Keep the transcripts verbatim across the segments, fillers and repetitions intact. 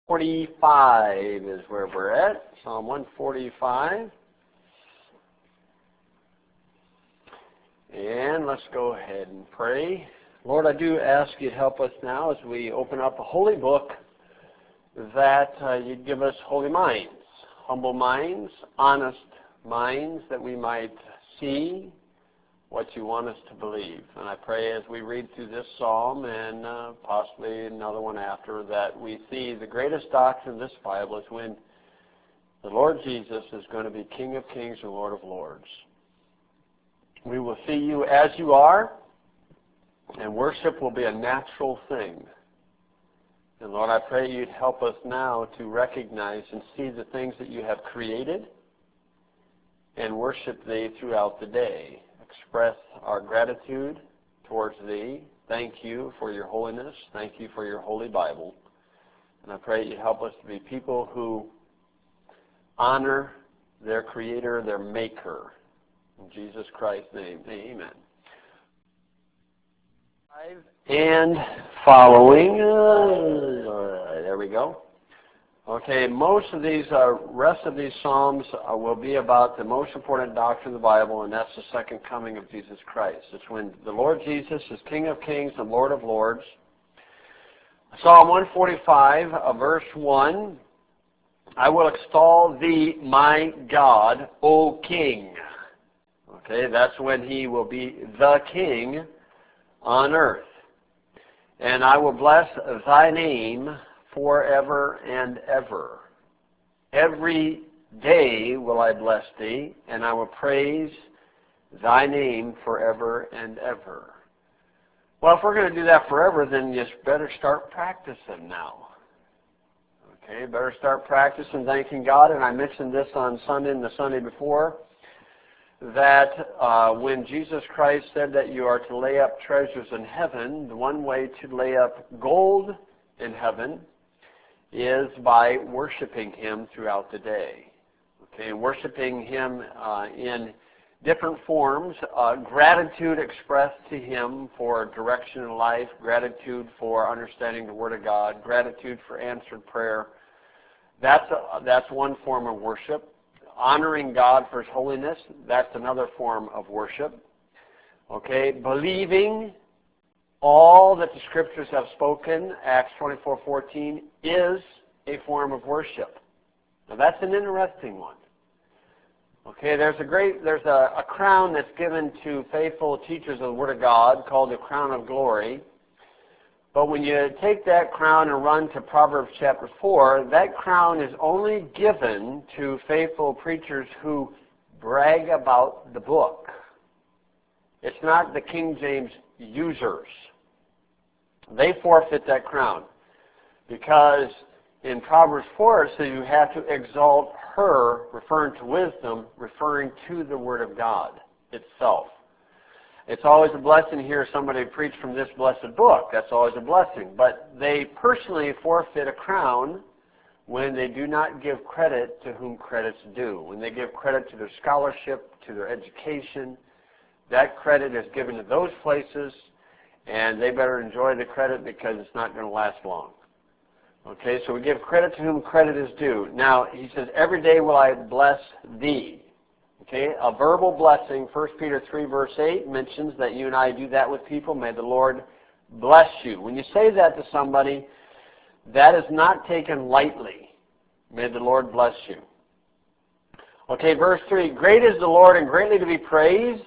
forty-five is where we're at. Psalm one forty-five. And let's go ahead and pray. Lord, I do ask you to help us now as we open up a holy book, that uh, you'd give us holy minds, humble minds, honest minds, that we might see what you want us to believe. And I pray as we read through this psalm and uh, possibly another one after, that we see the greatest doctrine in this Bible is when the Lord Jesus is going to be King of Kings and Lord of Lords. We will see you as you are, and worship will be a natural thing. And Lord, I pray you'd help us now to recognize and see the things that you have created and worship thee throughout the day. Express our gratitude towards thee. Thank you for your holiness. Thank you for your holy Bible. And I pray you help us to be people who honor their Creator, their Maker. In Jesus Christ's name, amen. And following, uh, there we go. Okay, most of these, uh, rest of these Psalms uh, will be about the most important doctrine of the Bible, and that's the second coming of Jesus Christ. It's when the Lord Jesus is King of Kings and Lord of Lords. Psalm one forty-five, uh, verse one, I will extol thee, my God, O King. Okay, that's when he will be the King on earth. And I will bless thy name forever and ever. Every day will I bless thee, and I will praise thy name forever and ever. Well, if we're going to do that forever, then you better start practicing now. Okay, better start practicing thanking God. And I mentioned this on Sunday and the Sunday before, that uh, when Jesus Christ said that you are to lay up treasures in heaven, the one way to lay up gold in heaven is by worshiping Him throughout the day. Okay, worshiping Him uh, in different forms, uh, gratitude expressed to Him for direction in life, gratitude for understanding the Word of God, gratitude for answered prayer. That's a, that's one form of worship. Honoring God for His holiness, that's another form of worship. Okay, believing all that the Scriptures have spoken, Acts twenty-four fourteen, is a form of worship. Now that's an interesting one. Okay, there's a great, there's a, a crown that's given to faithful teachers of the Word of God called the crown of glory. But when you take that crown and run to Proverbs chapter four, that crown is only given to faithful preachers who brag about the book. It's not the King James users. They forfeit that crown. Because in Proverbs four it says you have to exalt her, referring to wisdom, referring to the Word of God itself. It's always a blessing to hear somebody preach from this blessed book. That's always a blessing. But they personally forfeit a crown when they do not give credit to whom credit's due. When they give credit to their scholarship, to their education, that credit is given to those places, and they better enjoy the credit because it's not going to last long. Okay, so we give credit to whom credit is due. Now, he says, every day will I bless thee. Okay, a verbal blessing, First Peter three verse eight mentions that you and I do that with people. May the Lord bless you. When you say that to somebody, that is not taken lightly. May the Lord bless you. Okay, verse three, great is the Lord and greatly to be praised,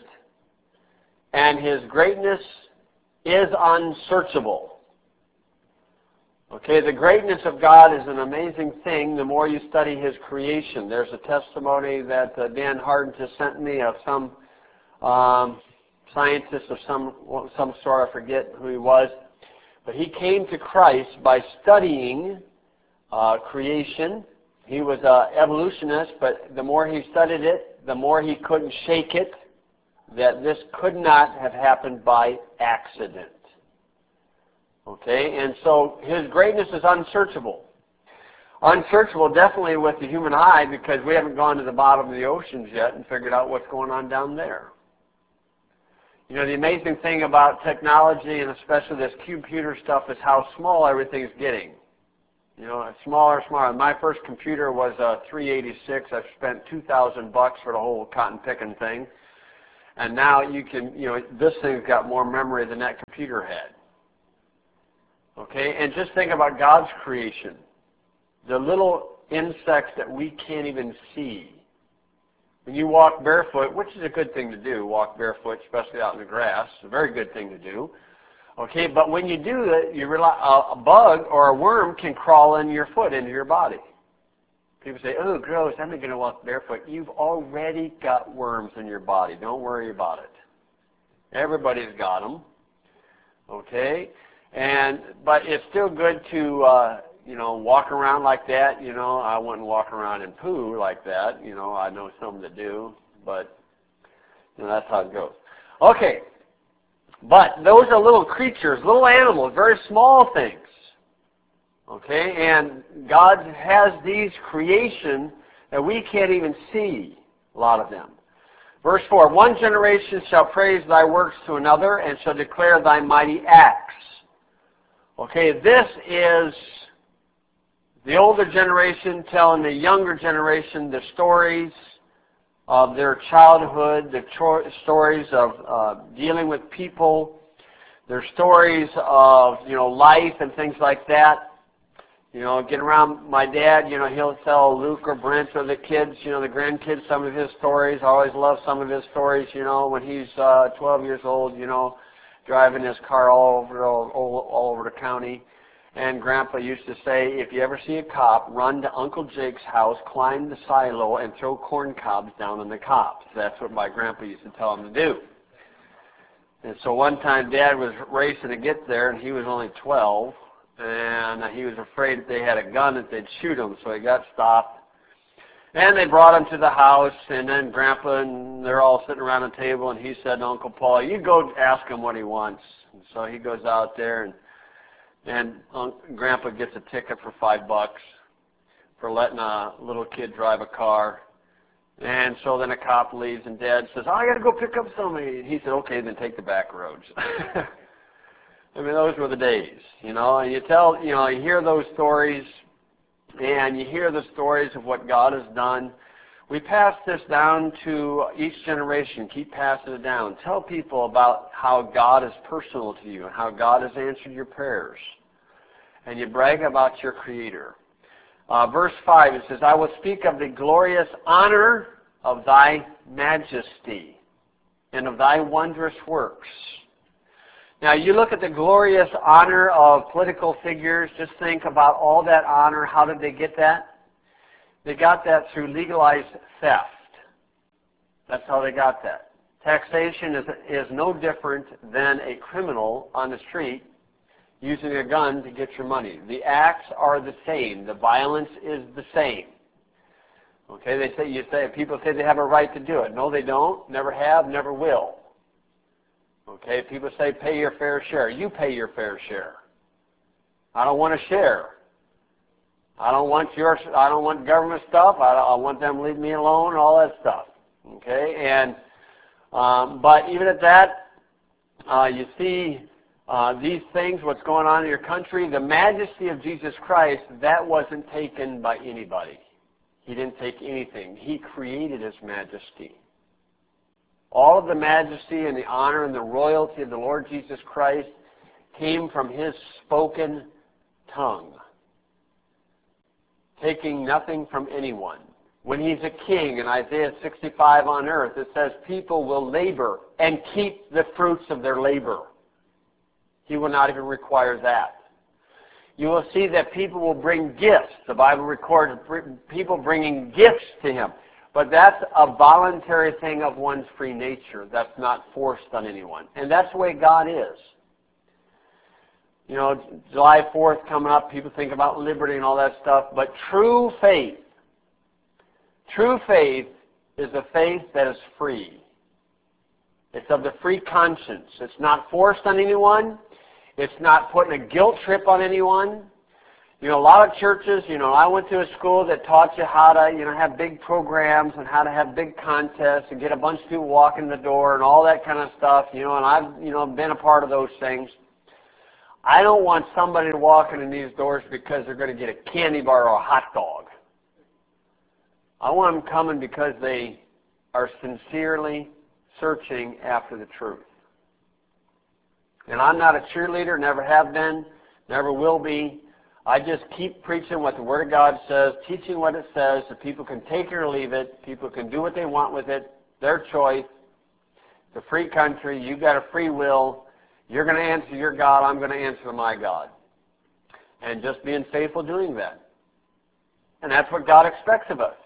and His greatness is unsearchable. Okay, the greatness of God is an amazing thing the more you study His creation. There's a testimony that uh, Dan Hardin just sent me of some um, scientist of some, some sort, I forget who he was, but he came to Christ by studying uh, creation. He was an evolutionist, but the more he studied it, the more he couldn't shake it, that this could not have happened by accident. Okay, and so His greatness is unsearchable. Unsearchable definitely with the human eye, because we haven't gone to the bottom of the oceans yet and figured out what's going on down there. You know, the amazing thing about technology, and especially this computer stuff, is how small everything's getting. You know, smaller, smaller. My first computer was a three eighty-six. I've spent two thousand bucks for the whole cotton picking thing. And now you can, you know, this thing's got more memory than that computer had. Okay, and just think about God's creation. The little insects that we can't even see. When you walk barefoot, which is a good thing to do, walk barefoot, especially out in the grass, it's a very good thing to do. Okay, but when you do that, you realize a bug or a worm can crawl in your foot, into your body. People say, oh, gross, I'm not going to walk barefoot. You've already got worms in your body. Don't worry about it. Everybody's got them. Okay? And, but it's still good to, uh, you know, walk around like that. You know, I wouldn't walk around in poo like that. You know, I know some that do, but you know, that's how it goes. Okay. But those are little creatures, little animals, very small things. Okay, and God has these creation that we can't even see, a lot of them. Verse four, one generation shall praise thy works to another and shall declare thy mighty acts. Okay, this is the older generation telling the younger generation the stories of their childhood, the cho- stories of uh, dealing with people, their stories of, you know, life and things like that. You know, getting around my dad, you know, he'll tell Luke or Brent or the kids, you know, the grandkids, some of his stories. I always love some of his stories, you know, when he's uh, twelve years old, you know, driving his car all over, all, all, all over the county. And Grandpa used to say, if you ever see a cop, run to Uncle Jake's house, climb the silo, and throw corn cobs down on the cops. That's what my grandpa used to tell him to do. And so one time Dad was racing to get there, and he was only twelve. And he was afraid if they had a gun that they'd shoot him, so he got stopped. And they brought him to the house, and then Grandpa and they're all sitting around the table, and he said to Uncle Paul, you go ask him what he wants. And so he goes out there, and and um, Grandpa gets a ticket for five bucks for letting a little kid drive a car. And so then a cop leaves, and Dad says, oh, I got to go pick up somebody. And he said, okay, then take the back roads. I mean, those were the days, you know, and you tell, you know, you hear those stories, and you hear the stories of what God has done. We pass this down to each generation. Keep passing it down. Tell people about how God is personal to you and how God has answered your prayers. And you brag about your Creator. Uh, verse five, it says, I will speak of the glorious honor of thy majesty and of thy wondrous works. Now, you look at the glorious honor of political figures, just think about all that honor. How did they get that? They got that through legalized theft. That's how they got that. Taxation is, is no different than a criminal on the street using a gun to get your money. The acts are the same. The violence is the same. Okay, they say, you say, people say they have a right to do it. No, they don't. Never have, never will. Okay, people say pay your fair share. You pay your fair share. I don't want to share. I don't want your. I don't want government stuff. I, I want them to leave me alone. All that stuff. Okay, and um, but even at that, uh, you see uh, these things. What's going on in your country? The majesty of Jesus Christ. That wasn't taken by anybody. He didn't take anything. He created His majesty. All of the majesty and the honor and the royalty of the Lord Jesus Christ came from His spoken tongue, taking nothing from anyone. When He's a king in Isaiah sixty-five on earth, it says people will labor and keep the fruits of their labor. He will not even require that. You will see that people will bring gifts. The Bible records people bringing gifts to Him. But that's a voluntary thing of one's free nature. That's not forced on anyone. And that's the way God is. You know, July fourth coming up, people think about liberty and all that stuff. But true faith, true faith is a faith that is free. It's of the free conscience. It's not forced on anyone. It's not putting a guilt trip on anyone. You know, a lot of churches, you know, I went to a school that taught you how to, you know, have big programs and how to have big contests and get a bunch of people walking the door and all that kind of stuff, you know, and I've, you know, been a part of those things. I don't want somebody to walk in these doors because they're going to get a candy bar or a hot dog. I want them coming because they are sincerely searching after the truth. And I'm not a cheerleader, never have been, never will be. I just keep preaching what the Word of God says, teaching what it says, so people can take it or leave it. People can do what they want with it, their choice. It's a free country. You've got a free will. You're going to answer your God. I'm going to answer my God. And just being faithful doing that. And that's what God expects of us.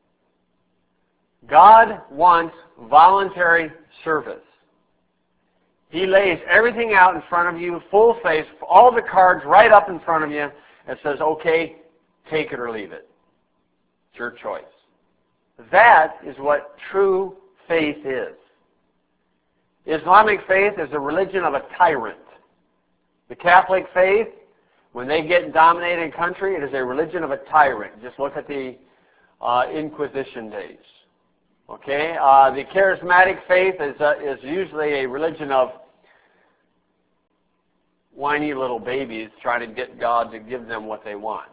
God wants voluntary service. He lays everything out in front of you, full face, all the cards right up in front of you, and says, okay, take it or leave it. It's your choice. That is what true faith is. Islamic faith is a religion of a tyrant. The Catholic faith, when they get dominated a country, it is a religion of a tyrant. Just look at the uh, Inquisition days. Okay, uh, the charismatic faith is uh, is usually a religion of whiny little babies trying to get God to give them what they want.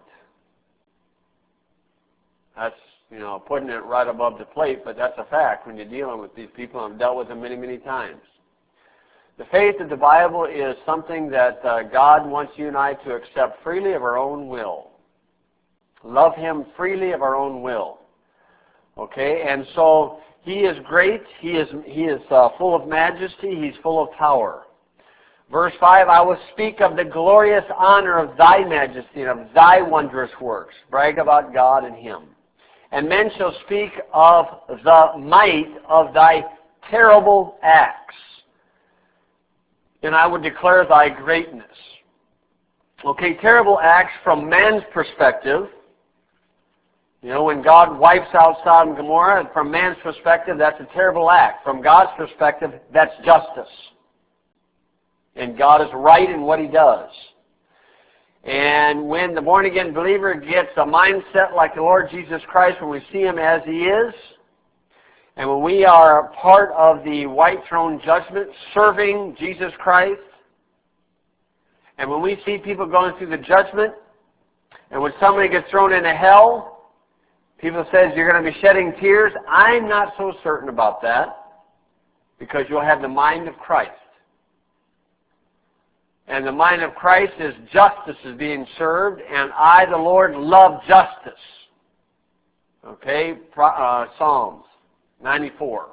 That's, you know, putting it right above the plate, but that's a fact when you're dealing with these people. I've dealt with them many, many times. The faith of the Bible is something that uh, God wants you and I to accept freely of our own will. Love Him freely of our own will. Okay, and so He is great. He is He is uh, full of majesty. He's full of power. Verse five, I will speak of the glorious honor of Thy majesty and of Thy wondrous works. Brag about God and Him. And men shall speak of the might of Thy terrible acts. And I would declare Thy greatness. Okay, terrible acts from man's perspective. You know, when God wipes out Sodom and Gomorrah, from man's perspective, that's a terrible act. From God's perspective, that's justice. And God is right in what He does. And when the born-again believer gets a mindset like the Lord Jesus Christ, when we see Him as He is, and when we are part of the white throne judgment, serving Jesus Christ, and when we see people going through the judgment, and when somebody gets thrown into hell, people says you're going to be shedding tears. I'm not so certain about that, because you'll have the mind of Christ. And the mind of Christ is justice is being served, and I, the Lord, love justice. Okay, uh, Psalms ninety-four.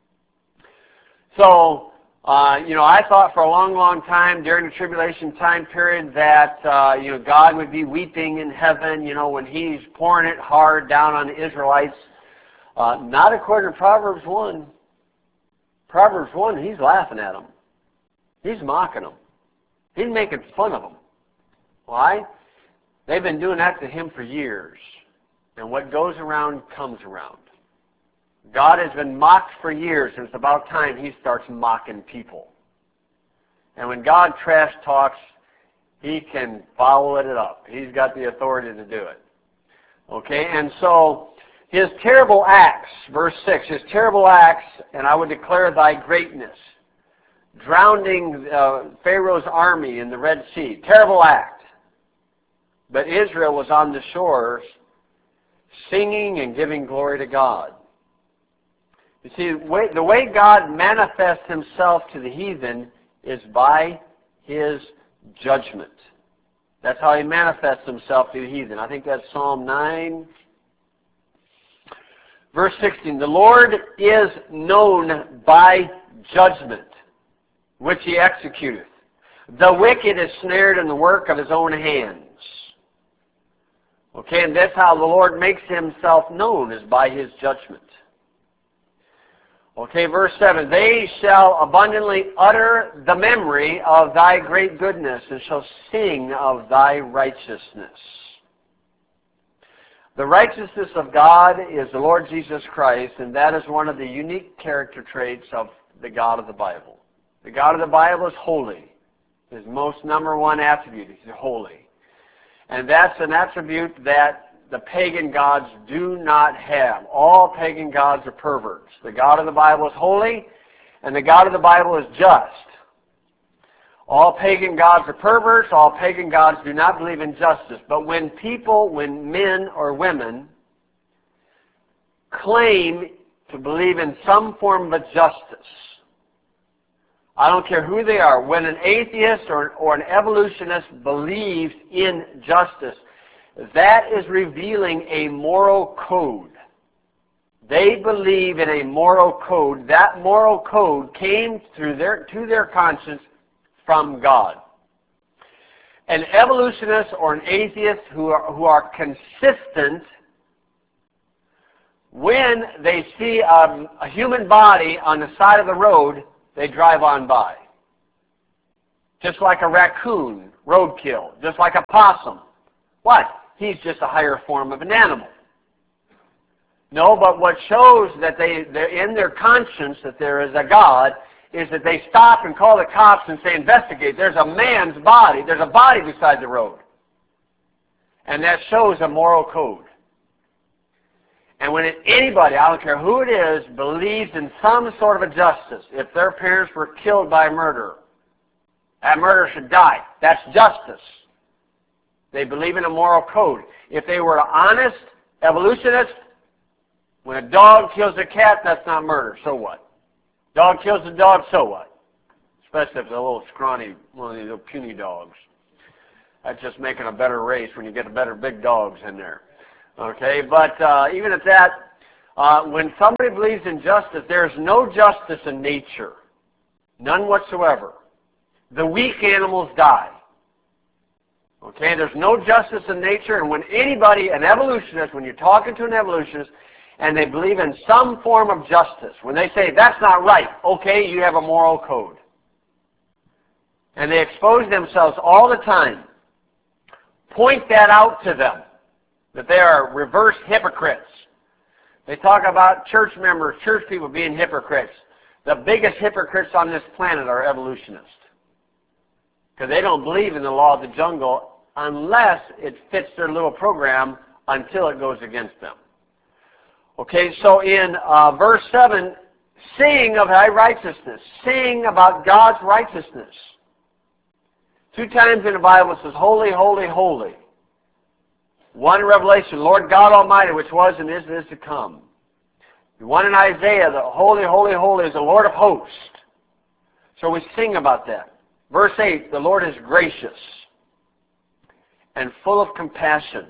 So, uh, you know, I thought for a long, long time during the tribulation time period that, uh, you know, God would be weeping in heaven, you know, when He's pouring it hard down on the Israelites. Uh, not according to Proverbs one. Proverbs one, He's laughing at them. He's mocking them. He's making fun of them. Why? They've been doing that to Him for years. And what goes around comes around. God has been mocked for years, and it's about time He starts mocking people. And when God trash talks, He can follow it up. He's got the authority to do it. Okay, and so His terrible acts, verse six, His terrible acts, and I would declare Thy greatness. Drowning uh, Pharaoh's army in the Red Sea. Terrible act. But Israel was on the shores singing and giving glory to God. You see, the way God manifests Himself to the heathen is by His judgment. That's how He manifests Himself to the heathen. I think that's Psalm nine. Verse sixteen, the Lord is known by judgment, which He executeth. The wicked is snared in the work of his own hands. Okay, and that's how the Lord makes Himself known, is by His judgment. Okay, verse seven, they shall abundantly utter the memory of Thy great goodness, and shall sing of Thy righteousness. The righteousness of God is the Lord Jesus Christ, and that is one of the unique character traits of the God of the Bible. The God of the Bible is holy. His most number one attribute is holy. And that's an attribute that the pagan gods do not have. All pagan gods are perverts. The God of the Bible is holy, and the God of the Bible is just. All pagan gods are perverts. All pagan gods do not believe in justice. But when people, when men or women claim to believe in some form of justice, I don't care who they are, when an atheist or, or an evolutionist believes in justice, that is revealing a moral code. They believe in a moral code. That moral code came through their, to their conscience from God. An evolutionist or an atheist who are, who are consistent, when they see a, a human body on the side of the road, they drive on by. Just like a raccoon, roadkill. Just like a possum. What? He's just a higher form of an animal. No, but what shows that they, they're in their conscience that there is a God is that they stop and call the cops and say, investigate. There's a man's body. There's a body beside the road. And that shows a moral code. And when anybody, I don't care who it is, believes in some sort of a justice, if their parents were killed by murder, that murderer should die. That's justice. They believe in a moral code. If they were honest evolutionists, when a dog kills a cat, that's not murder. So what? Dog kills a dog, so what? Especially if it's a little scrawny, one of these little puny dogs. That's just making a better race when you get the better big dogs in there. Okay, but uh, even at that, uh, when somebody believes in justice, there's no justice in nature. None whatsoever. The weak animals die. Okay, there's no justice in nature, and when anybody, an evolutionist, when you're talking to an evolutionist, and they believe in some form of justice, when they say, that's not right, okay, you have a moral code. And they expose themselves all the time. Point that out to them, that they are reverse hypocrites. They talk about church members, church people being hypocrites. The biggest hypocrites on this planet are evolutionists. Because they don't believe in the law of the jungle unless it fits their little program until it goes against them. Okay, so in uh, verse seven, sing of thy righteousness. Sing about God's righteousness. Two times in the Bible it says, holy, holy, holy. One in Revelation, Lord God Almighty, which was and is and is to come. One in Isaiah, the holy, holy, holy is the Lord of hosts. So we sing about that. Verse eight, the Lord is gracious and full of compassion,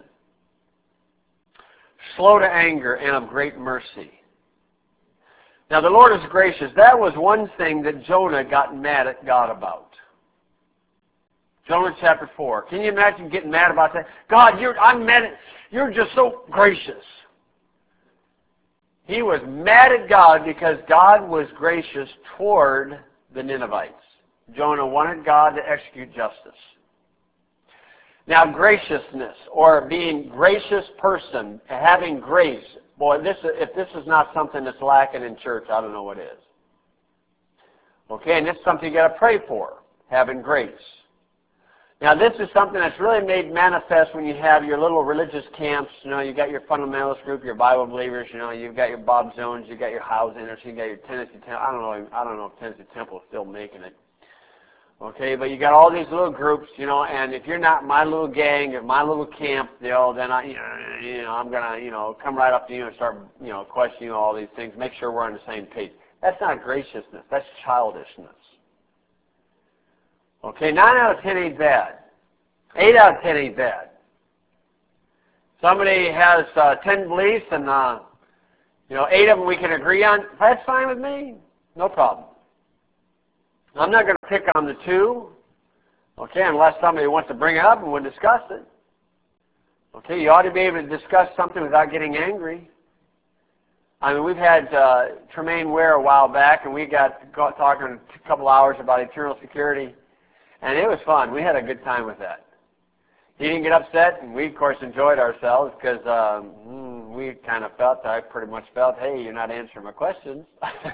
slow to anger, and of great mercy. Now the Lord is gracious. That was one thing that Jonah got mad at God about. Jonah chapter four. Can you imagine getting mad about that? God, you're, I'm mad at, you're just so gracious. He was mad at God because God was gracious toward the Ninevites. Jonah wanted God to execute justice. Now, graciousness, or being gracious person, having grace. Boy, this, if this is not something that's lacking in church, I don't know what is. Okay, and this is something you got to pray for, having grace. Now, this is something that's really made manifest when you have your little religious camps. You know, you got your fundamentalist group, your Bible believers. You know, you've got your Bob Jones, you got your Housingers, you got your Tennessee Temple. I don't know. I don't know if Tennessee Temple is still making it. Okay, but you got all these little groups, you know, and if you're not my little gang or my little camp, you know, then I, you know, you know, I'm gonna, you know, come right up to you and start, you know, questioning all these things. Make sure we're on the same page. That's not graciousness. That's childishness. Okay, nine out of ten ain't bad. Eight out of ten ain't bad. Somebody has uh, ten beliefs, and uh, you know, eight of them we can agree on. That's fine with me. No problem. I'm not going to pick on the two, okay, unless somebody wants to bring it up and we'll discuss it. Okay, you ought to be able to discuss something without getting angry. I mean, we've had uh, Tremaine Ware a while back, and we got, got talking a couple hours about eternal security, and it was fun. We had a good time with that. He didn't get upset, and we, of course, enjoyed ourselves because um, we kind of felt, I pretty much felt, hey, you're not answering my questions.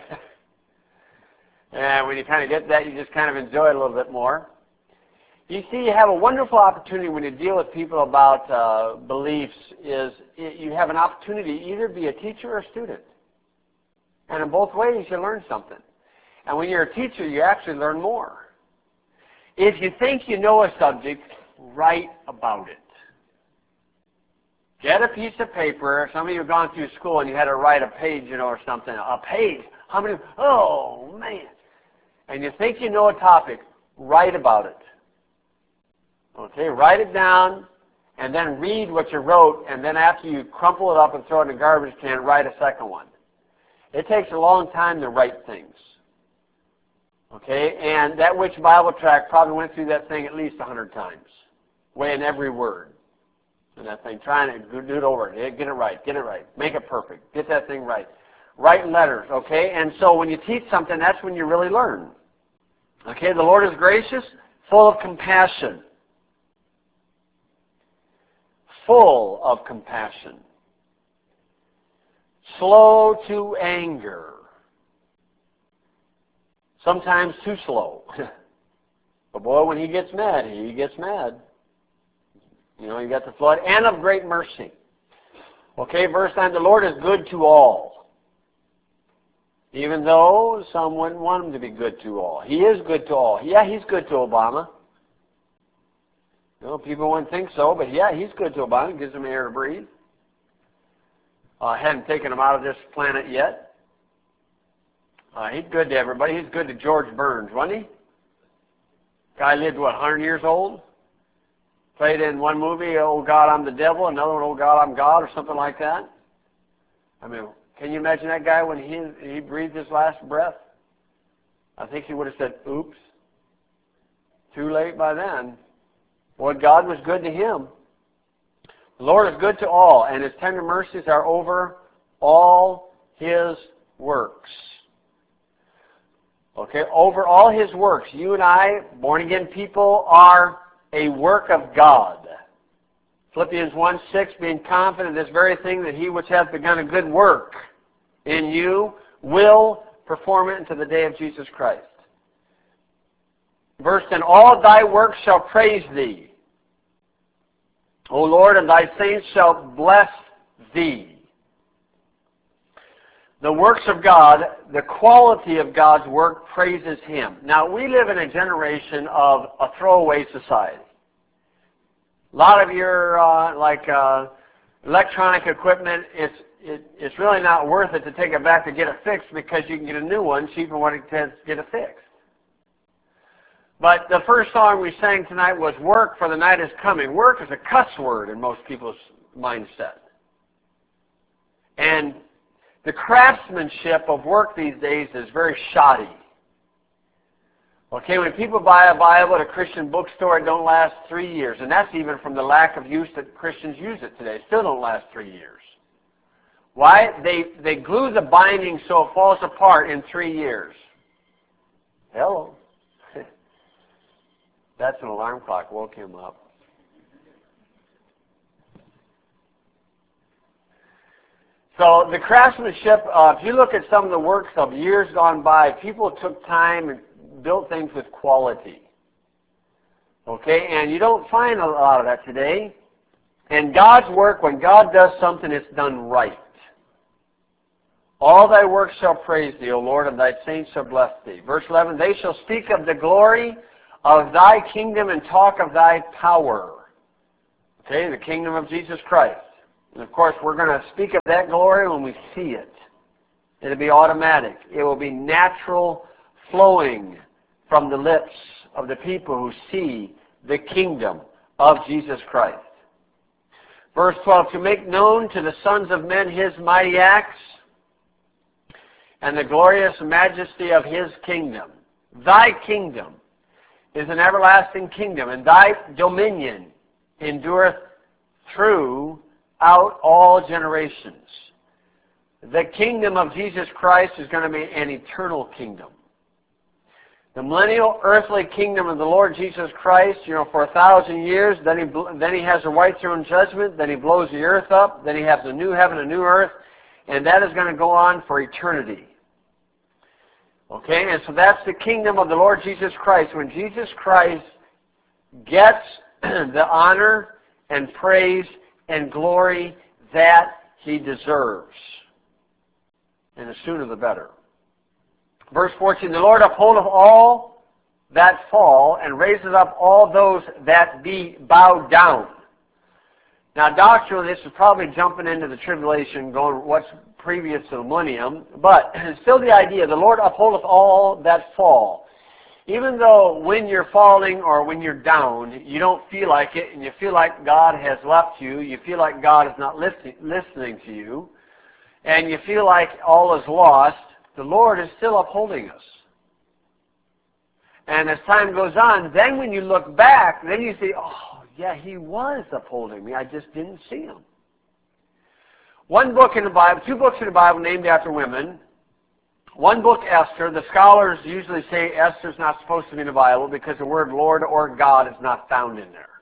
And when you kind of get that, you just kind of enjoy it a little bit more. You see, you have a wonderful opportunity when you deal with people about uh, beliefs is you have an opportunity to either be a teacher or a student. And in both ways, you learn something. And when you're a teacher, you actually learn more. If you think you know a subject, write about it. Get a piece of paper. Some of you have gone through school and you had to write a page, you know, or something. A page. How many? Oh, man. And you think you know a topic, write about it. Okay, write it down and then read what you wrote, and then after you crumple it up and throw it in the garbage can, write a second one. It takes a long time to write things. Okay, and that Which Bible Tract probably went through that thing at least a hundred times, weighing every word. And that thing, trying to do it over. Get it right, get it right. Make it perfect. Get that thing right. Write letters, okay? And so when you teach something, that's when you really learn. Okay, the Lord is gracious, full of compassion. Full of compassion. Slow to anger. Sometimes too slow. But boy, when he gets mad, he gets mad. You know, you got the flood. And of great mercy. Okay, verse nine, the Lord is good to all. Even though some wouldn't want him to be good to all. He is good to all. Yeah, he's good to Obama. You know, people wouldn't think so, but yeah, he's good to Obama. Gives him air to breathe. Uh, hadn't taken him out of this planet yet. Uh, he's good to everybody. He's good to George Burns, wasn't he? Guy lived, what, one hundred years old? Played in one movie, Oh God, I'm the Devil, another one, Oh God, I'm God, or something like that. I mean, can you imagine that guy when he, he breathed his last breath? I think he would have said, oops. Too late by then. Boy, God was good to him. The Lord is good to all, and his tender mercies are over all his works. Okay, over all his works. You and I, born-again people, are a work of God. Philippians one six, being confident of this very thing, that he which hath begun a good work in you will perform it unto the day of Jesus Christ. Verse ten, all thy works shall praise thee, O Lord, and thy saints shall bless thee. The works of God, the quality of God's work praises him. Now, we live in a generation of a throwaway society. A lot of your, uh, like, uh, electronic equipment, it's, it, it's really not worth it to take it back to get it fixed, because you can get a new one cheaper than what it takes to get it fixed. But the first song we sang tonight was Work, for the Night is Coming. Work is a cuss word in most people's mindset. And the craftsmanship of work these days is very shoddy. Okay, when people buy a Bible at a Christian bookstore, it don't last three years. And that's even from the lack of use that Christians use it today. It still don't last three years. Why? They, they glue the binding so it falls apart in three years. Hello. That's an alarm clock. Woke him up. So the craftsmanship, uh, if you look at some of the works of years gone by, people took time and built things with quality. Okay, and you don't find a lot of that today. And God's work, when God does something, it's done right. All thy works shall praise thee, O Lord, and thy saints shall bless thee. Verse eleven, they shall speak of the glory of thy kingdom and talk of thy power. Okay, the kingdom of Jesus Christ. And of course, we're going to speak of that glory when we see it. It'll be automatic. It will be natural flowing from the lips of the people who see the kingdom of Jesus Christ. Verse twelve, to make known to the sons of men his mighty acts and the glorious majesty of his kingdom. Thy kingdom is an everlasting kingdom, and thy dominion endureth throughout all generations. The kingdom of Jesus Christ is going to be an eternal kingdom. The millennial earthly kingdom of the Lord Jesus Christ, you know, for a thousand years, then he, then he has a white throne judgment, then he blows the earth up, then he has a new heaven, a new earth, and that is going to go on for eternity. Okay, and so that's the kingdom of the Lord Jesus Christ. When Jesus Christ gets the honor and praise and glory that he deserves. And the sooner the better. Verse fourteen, the Lord upholdeth all that fall and raises up all those that be bowed down. Now, doctrinally, this is probably jumping into the tribulation, going what's previous to the millennium, but still the idea, the Lord upholdeth all that fall. Even though when you're falling or when you're down, you don't feel like it, and you feel like God has left you, you feel like God is not listening, listening to you, and you feel like all is lost, the Lord is still upholding us. And as time goes on, then when you look back, then you see, oh, yeah, He was upholding me. I just didn't see Him. One book in the Bible, two books in the Bible named after women. One book, Esther. The scholars usually say Esther's not supposed to be in the Bible because the word Lord or God is not found in there.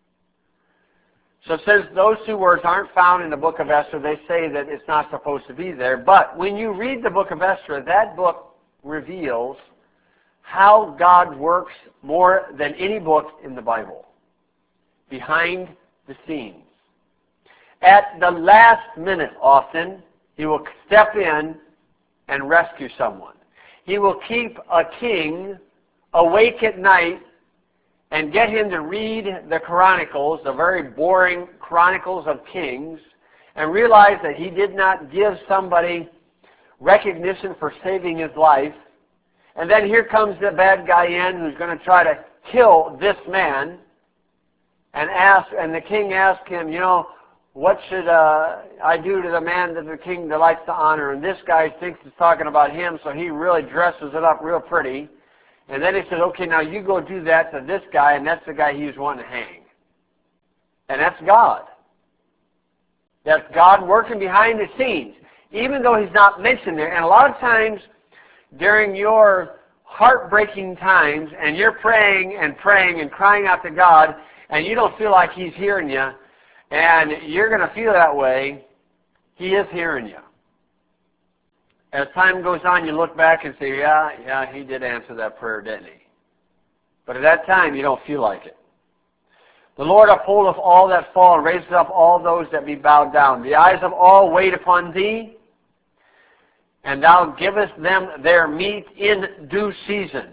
So since those two words aren't found in the book of Esther, they say that it's not supposed to be there. But when you read the book of Esther, that book reveals how God works more than any book in the Bible, behind the scenes. At the last minute, often, He will step in and rescue someone. He will keep a king awake at night and get him to read the Chronicles, the very boring Chronicles of Kings, and realize that he did not give somebody recognition for saving his life. And then here comes the bad guy in who's going to try to kill this man. And ask, and the king asked him, you know, what should uh, I do to the man that the king delights to honor? And this guy thinks it's talking about him, so he really dresses it up real pretty. And then he said, okay, now you go do that to this guy, and that's the guy he was wanting to hang. And that's God. That's God working behind the scenes, even though He's not mentioned there. And a lot of times, during your heartbreaking times, and you're praying and praying and crying out to God, and you don't feel like He's hearing you, and you're going to feel that way, He is hearing you. As time goes on, you look back and say, yeah, yeah, He did answer that prayer, didn't He? But at that time, you don't feel like it. The Lord upholdeth all that fall, and raiseth up all those that be bowed down. The eyes of all wait upon Thee, and Thou givest them their meat in due season.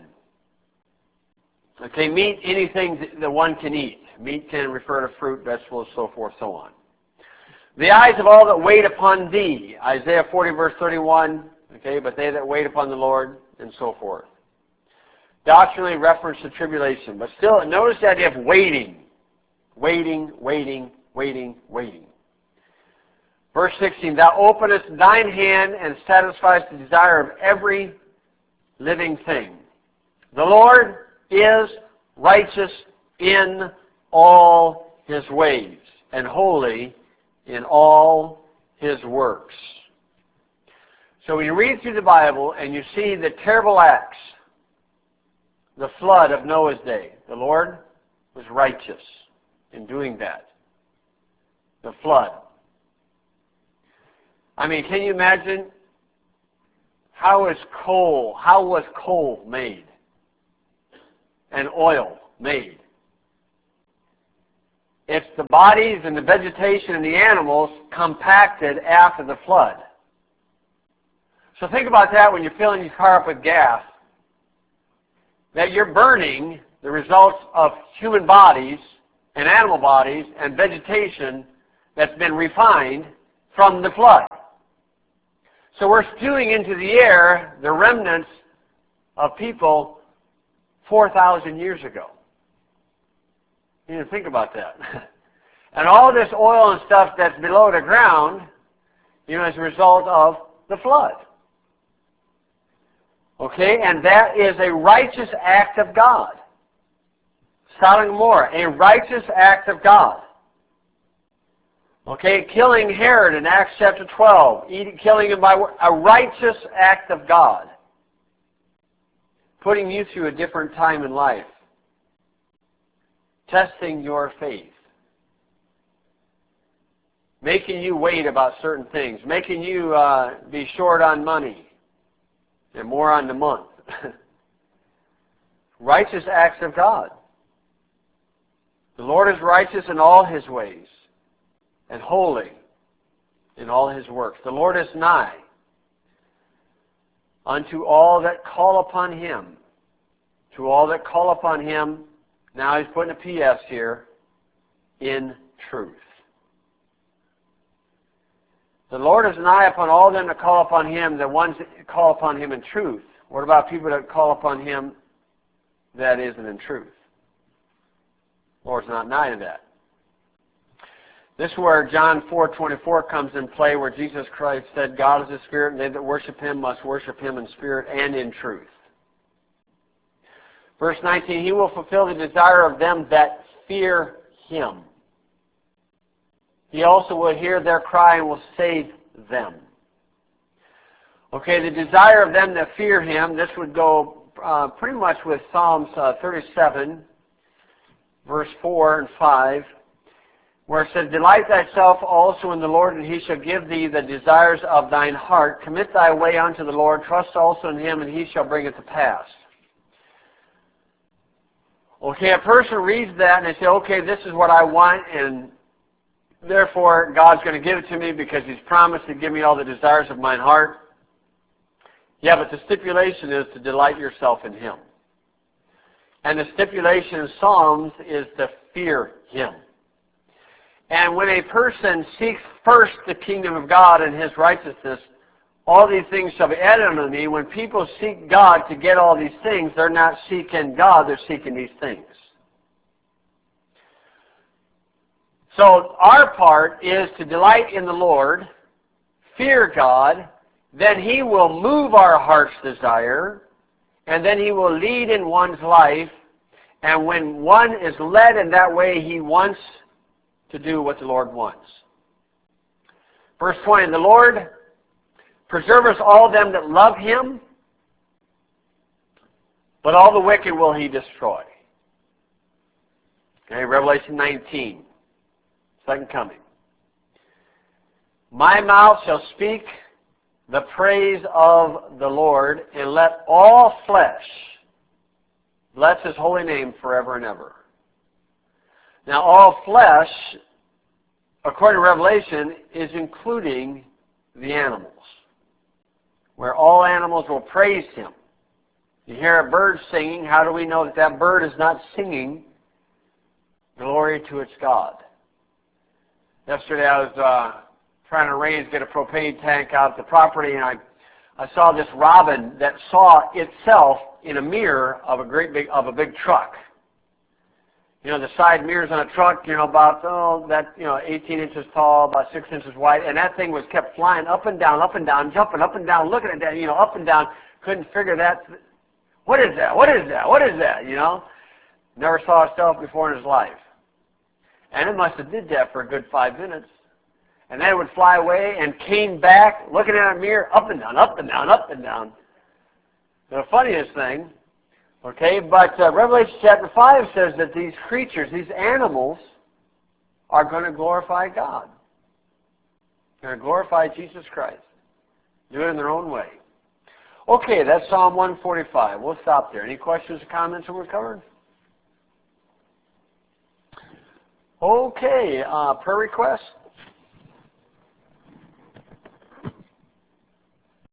Okay, meat, anything that one can eat. Meat can refer to fruit, vegetables, so forth, so on. The eyes of all that wait upon Thee. Isaiah forty, verse thirty-one. Okay, but they that wait upon the Lord, and so forth. Doctrinally reference to tribulation. But still, notice the idea of waiting. Waiting, waiting, waiting, waiting. Verse sixteen, Thou openest Thine hand and satisfiest the desire of every living thing. The Lord is righteous in all His ways, and holy in all His works. So when you read through the Bible and you see the terrible acts, the flood of Noah's day, the Lord was righteous in doing that. The flood. I mean, can you imagine how is coal, how was coal made? And oil made? It's the bodies and the vegetation and the animals compacted after the flood. So think about that when you're filling your car up with gas. That you're burning the results of human bodies and animal bodies and vegetation that's been refined from the flood. So we're spewing into the air the remnants of people four thousand years ago. You need to think about that. And all this oil and stuff that's below the ground, you know, as a result of the flood. Okay, and that is a righteous act of God. Sodom and Gomorrah, a righteous act of God. Okay, killing Herod in Acts chapter twelve, eating, killing him by a righteous act of God. Putting you through a different time in life. Testing your faith. Making you wait about certain things. Making you uh, be short on money. And more on the month. Righteous acts of God. The Lord is righteous in all His ways. And holy in all His works. The Lord is nigh unto all that call upon Him. to all that call upon him, now he's putting a P S here, in truth. The Lord is nigh upon all them that call upon him, the ones that call upon him in truth. What about people that call upon him that isn't in truth? The Lord's not nigh to that. This is where John four twenty-four comes in play, where Jesus Christ said, God is a spirit, and they that worship him must worship him in spirit and in truth. Verse nineteen, he will fulfill the desire of them that fear him. He also will hear their cry and will save them. Okay, the desire of them that fear him, this would go uh, pretty much with Psalms uh, thirty-seven, verse four and five, where it says, delight thyself also in the Lord, and he shall give thee the desires of thine heart. Commit thy way unto the Lord, trust also in him, and he shall bring it to pass. Okay, a person reads that and they say, okay, this is what I want, and therefore God's going to give it to me because he's promised to give me all the desires of mine heart. Yeah, but the stipulation is to delight yourself in him. And the stipulation in Psalms is to fear him. And when a person seeks first the kingdom of God and his righteousness, all these things shall be added unto me. When people seek God to get all these things, they're not seeking God, they're seeking these things. So our part is to delight in the Lord, fear God, then he will move our heart's desire, and then he will lead in one's life. And when one is led in that way, he wants to do what the Lord wants. Verse twenty, the Lord preserveth all them that love him, but all the wicked will he destroy. Okay, Revelation nineteen, second coming. My mouth shall speak the praise of the Lord, and let all flesh bless his holy name forever and ever. Now, all flesh, according to Revelation, is including the animals, where all animals will praise him. You hear a bird singing, how do we know that that bird is not singing glory to its God? Yesterday I was uh, trying to arrange to get a propane tank out at the property, and I, I saw this robin that saw itself in a mirror of a great big of a big truck. You know, the side mirrors on a truck, you know, about, oh, that, you know, eighteen inches tall, about six inches wide, and that thing was kept flying up and down, up and down, jumping up and down, looking at that, you know, up and down, couldn't figure that, what is that, what is that, what is that, you know? Never saw itself before in his life. And it must have did that for a good five minutes. And then it would fly away and came back, looking at a mirror, up and down, up and down, up and down. The funniest thing, okay, but uh, Revelation chapter five says that these creatures, these animals, are going to glorify God. They're going to glorify Jesus Christ. Do it in their own way. Okay, that's Psalm one forty-five. We'll stop there. Any questions or comments that we're covered? Okay, uh, prayer requests?